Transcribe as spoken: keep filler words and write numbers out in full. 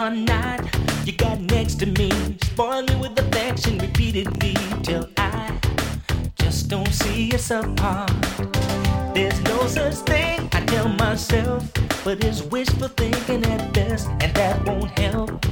or not, you got next to me, spoil me with affection repeatedly till I just don't see us apart. There's no such thing, I tell myself, but it's wishful thinking at best, and that won't help.